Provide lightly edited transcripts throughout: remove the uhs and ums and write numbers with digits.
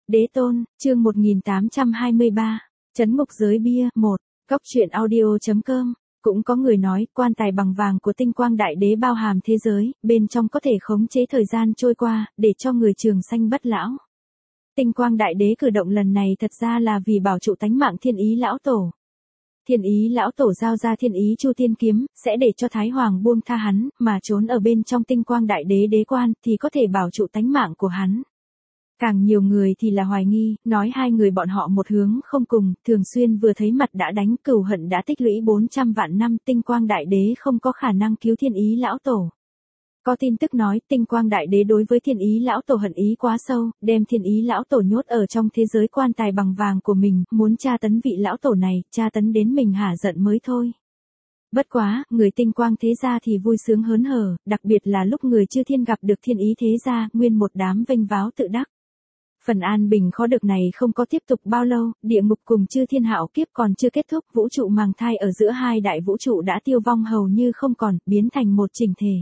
Đế tôn, chương 1823, Trấn ngục giới bia, 1, Góc truyện audio.com. Cũng có người nói, quan tài bằng vàng của tinh quang đại đế bao hàm thế giới, bên trong có thể khống chế thời gian trôi qua, để cho người trường sanh bất lão. Tinh quang đại đế cử động lần này thật ra là vì bảo trụ tánh mạng Thiên Ý lão tổ. Thiên Ý lão tổ giao ra Thiên Ý Chu Tiên kiếm, sẽ để cho Thái Hoàng buông tha hắn, mà trốn ở bên trong tinh quang đại đế đế quan, thì có thể bảo trụ tánh mạng của hắn. Càng nhiều người thì là hoài nghi, nói hai người bọn họ một hướng không cùng, thường xuyên vừa thấy mặt đã đánh, cừu hận đã tích lũy 400 vạn năm, tinh quang đại đế không có khả năng cứu Thiên Ý lão tổ. Có tin tức nói, tinh quang đại đế đối với Thiên Ý lão tổ hận ý quá sâu, đem Thiên Ý lão tổ nhốt ở trong thế giới quan tài bằng vàng của mình, muốn tra tấn vị lão tổ này, tra tấn đến mình hả giận mới thôi. Bất quá, người tinh quang thế gia thì vui sướng hớn hở, đặc biệt là lúc người chư thiên gặp được Thiên Ý thế gia, nguyên một đám vênh váo tự đắc. Phần an bình khó được này không có tiếp tục bao lâu, địa ngục cùng chư thiên hạo kiếp còn chưa kết thúc, vũ trụ màng thai ở giữa hai đại vũ trụ đã tiêu vong hầu như không còn, biến thành một chỉnh thể.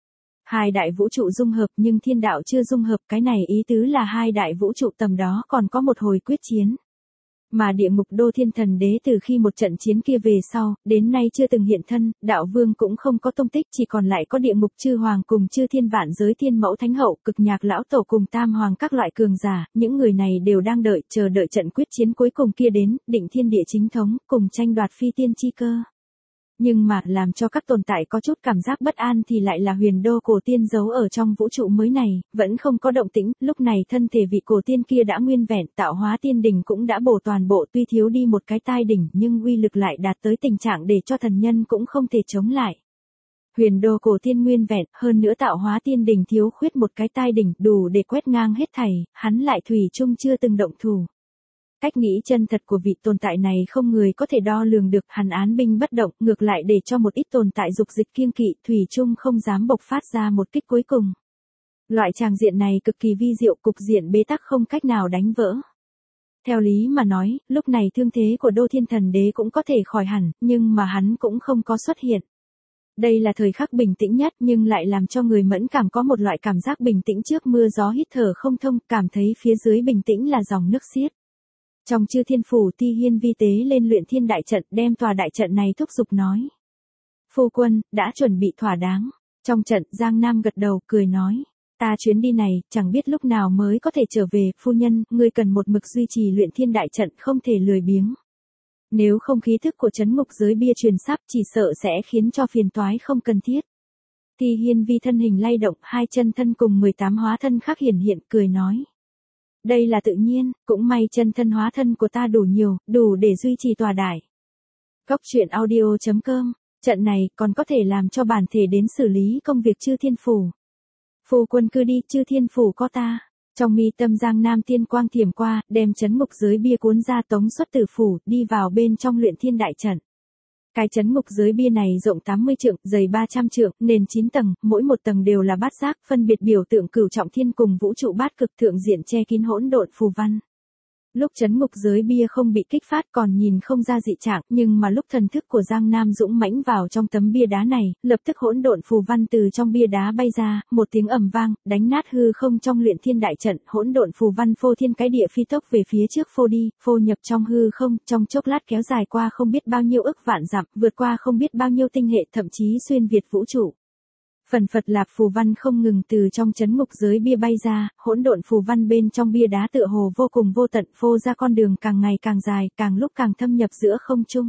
Hai đại vũ trụ dung hợp nhưng thiên đạo chưa dung hợp, cái này ý tứ là hai đại vũ trụ tầm đó còn có một hồi quyết chiến. Mà địa ngục đô thiên thần đế từ khi một trận chiến kia về sau, đến nay chưa từng hiện thân, đạo vương cũng không có tung tích, chỉ còn lại có địa ngục chư hoàng cùng chư thiên vạn giới thiên mẫu thánh hậu, cực nhạc lão tổ cùng tam hoàng các loại cường giả, những người này đều đang chờ đợi trận quyết chiến cuối cùng kia đến, định thiên địa chính thống, cùng tranh đoạt phi tiên chi cơ. Nhưng mà, làm cho các tồn tại có chút cảm giác bất an thì lại là huyền đô cổ tiên giấu ở trong vũ trụ mới này, vẫn không có động tĩnh, lúc này thân thể vị cổ tiên kia đã nguyên vẹn, tạo hóa tiên đỉnh cũng đã bổ toàn bộ, tuy thiếu đi một cái tai đỉnh nhưng uy lực lại đạt tới tình trạng để cho thần nhân cũng không thể chống lại. Huyền đô cổ tiên nguyên vẹn, hơn nữa tạo hóa tiên đỉnh thiếu khuyết một cái tai đỉnh, đủ để quét ngang hết thảy, hắn lại thủy chung chưa từng động thủ. Cách nghĩ chân thật của vị tồn tại này không người có thể đo lường được, hắn án binh bất động, ngược lại để cho một ít tồn tại dục dịch kiêng kỵ, thủy chung không dám bộc phát ra một kích cuối cùng. Loại tràng diện này cực kỳ vi diệu, cục diện bế tắc không cách nào đánh vỡ. Theo lý mà nói, lúc này thương thế của đô thiên thần đế cũng có thể khỏi hẳn, nhưng mà hắn cũng không có xuất hiện. Đây là thời khắc bình tĩnh nhất nhưng lại làm cho người mẫn cảm có một loại cảm giác bình tĩnh trước mưa gió hít thở không thông, cảm thấy phía dưới bình tĩnh là dòng nước xiết. Trong chư thiên phủ Ti Hiên vi tế lên luyện thiên đại trận, đem tòa đại trận này thúc giục nói. Phu quân, đã chuẩn bị thỏa đáng. Trong trận, Giang Nam gật đầu, cười nói. Ta chuyến đi này, chẳng biết lúc nào mới có thể trở về, phu nhân, ngươi cần một mực duy trì luyện thiên đại trận, không thể lười biếng. Nếu không khí thức của trấn ngục giới bia truyền sắp, chỉ sợ sẽ khiến cho phiền toái không cần thiết. Ti Hiên vi thân hình lay động, hai chân thân cùng 18 hóa thân khác hiển hiện, cười nói. Đây là tự nhiên, cũng may chân thân hóa thân của ta đủ nhiều, đủ để duy trì tòa đại. Góc truyện audio.com, trận này còn có thể làm cho bản thể đến xử lý công việc chư thiên phủ. Phu quân cứ đi, chư thiên phủ có ta. Trong mi tâm Giang Nam tiên quang thiểm qua, đem trấn ngục giới bia cuốn ra tống xuất tử phủ, đi vào bên trong luyện thiên đại trận. Cái trấn ngục giới bia này rộng 80 trượng, dày 300 trượng, nền 9 tầng, mỗi một tầng đều là bát giác, phân biệt biểu tượng cửu trọng thiên cùng vũ trụ bát cực, thượng diện che kín hỗn độn phù văn. Lúc trấn ngục giới bia không bị kích phát còn nhìn không ra dị trạng, nhưng mà lúc thần thức của Giang Nam dũng mãnh vào trong tấm bia đá này, lập tức hỗn độn phù văn từ trong bia đá bay ra, một tiếng ầm vang, đánh nát hư không trong luyện thiên đại trận, hỗn độn phù văn phô thiên cái địa phi tốc về phía trước phô đi, phô nhập trong hư không, trong chốc lát kéo dài qua không biết bao nhiêu ức vạn dặm, vượt qua không biết bao nhiêu tinh hệ, thậm chí xuyên việt vũ trụ. Phần phật lạp phù văn không ngừng từ trong trấn ngục giới bia bay ra, hỗn độn phù văn bên trong bia đá tựa hồ vô cùng vô tận, phô ra con đường càng ngày càng dài, càng lúc càng thâm nhập giữa không trung.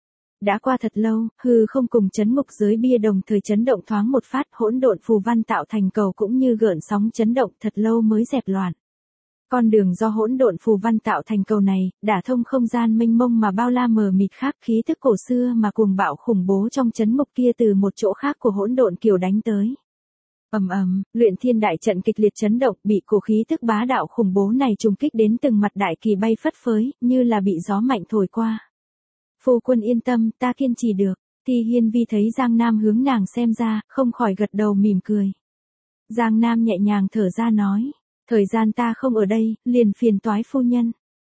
Đã qua thật lâu, hư không cùng trấn ngục giới bia đồng thời chấn động thoáng một phát, hỗn độn phù văn tạo thành cầu cũng như gợn sóng chấn động, thật lâu mới dẹp loạn. Con đường do hỗn độn phù văn tạo thành cầu này, đả thông không gian mênh mông mà bao la mờ mịt khác, khí thức cổ xưa mà cuồng bạo khủng bố trong trấn ngục kia từ một chỗ khác của hỗn độn kiều đánh tới. Ầm ầm, luyện thiên đại trận kịch liệt chấn động, bị cổ khí thức bá đạo khủng bố này trùng kích đến từng mặt đại kỳ bay phất phới, như là bị gió mạnh thổi qua. Phu quân yên tâm, ta kiên trì được. Ti Hiên vi thấy Giang Nam hướng nàng xem ra, không khỏi gật đầu mỉm cười. Giang Nam nhẹ nhàng thở ra nói. Thời gian ta không ở đây, liền phiền toái phu nhân.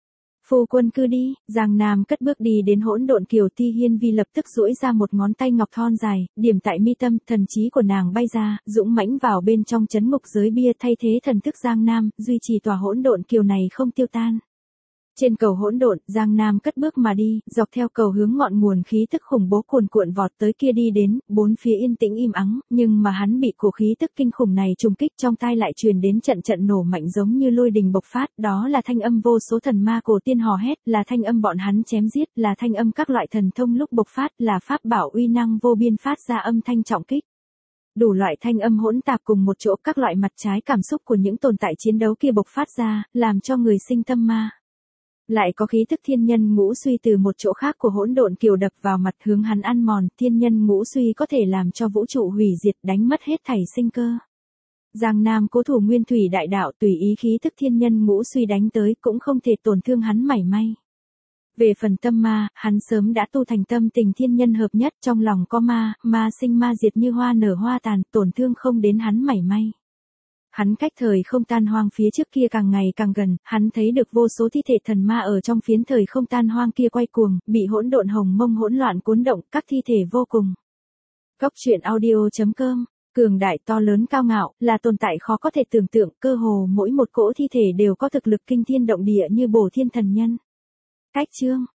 Phu quân cứ đi, Giang Nam cất bước đi đến hỗn độn kiều. Ti Hiên Vi lập tức duỗi ra một ngón tay ngọc thon dài, điểm tại mi tâm, thần trí của nàng bay ra, dũng mãnh vào bên trong trấn ngục giới bia, thay thế thần thức Giang Nam, duy trì tòa hỗn độn kiều này không tiêu tan. Trên cầu hỗn độn, Giang Nam cất bước mà đi, dọc theo cầu hướng ngọn nguồn khí tức khủng bố cuồn cuộn vọt tới kia đi đến, bốn phía yên tĩnh im ắng, nhưng mà hắn bị cổ khí tức kinh khủng này trùng kích, trong tai lại truyền đến trận trận nổ mạnh giống như lôi đình bộc phát, đó là thanh âm vô số thần ma cổ tiên hò hét, là thanh âm bọn hắn chém giết, là thanh âm các loại thần thông lúc bộc phát, là pháp bảo uy năng vô biên phát ra âm thanh trọng kích. Đủ loại thanh âm hỗn tạp cùng một chỗ, các loại mặt trái cảm xúc của những tồn tại chiến đấu kia bộc phát ra, làm cho người sinh tâm ma. Lại có khí tức thiên nhân ngũ suy từ một chỗ khác của hỗn độn kiều đập vào mặt, hướng hắn ăn mòn. Thiên nhân ngũ suy có thể làm cho vũ trụ hủy diệt, đánh mất hết thảy sinh cơ. Giang Nam cố thủ nguyên thủy đại đạo, tùy ý khí tức thiên nhân ngũ suy đánh tới, cũng không thể tổn thương hắn mảy may. Về phần tâm ma, hắn sớm đã tu thành tâm tình thiên nhân hợp nhất, trong lòng có ma, ma sinh ma diệt như hoa nở hoa tàn, tổn thương không đến hắn mảy may. Hắn cách thời không tan hoang phía trước kia càng ngày càng gần, hắn thấy được vô số thi thể thần ma ở trong phiến thời không tan hoang kia quay cuồng, bị hỗn độn hồng mông hỗn loạn cuốn động, các thi thể vô cùng. Góc truyện audio.com, cường đại to lớn cao ngạo, là tồn tại khó có thể tưởng tượng, cơ hồ mỗi một cỗ thi thể đều có thực lực kinh thiên động địa như Bổ Thiên thần nhân. Cách chương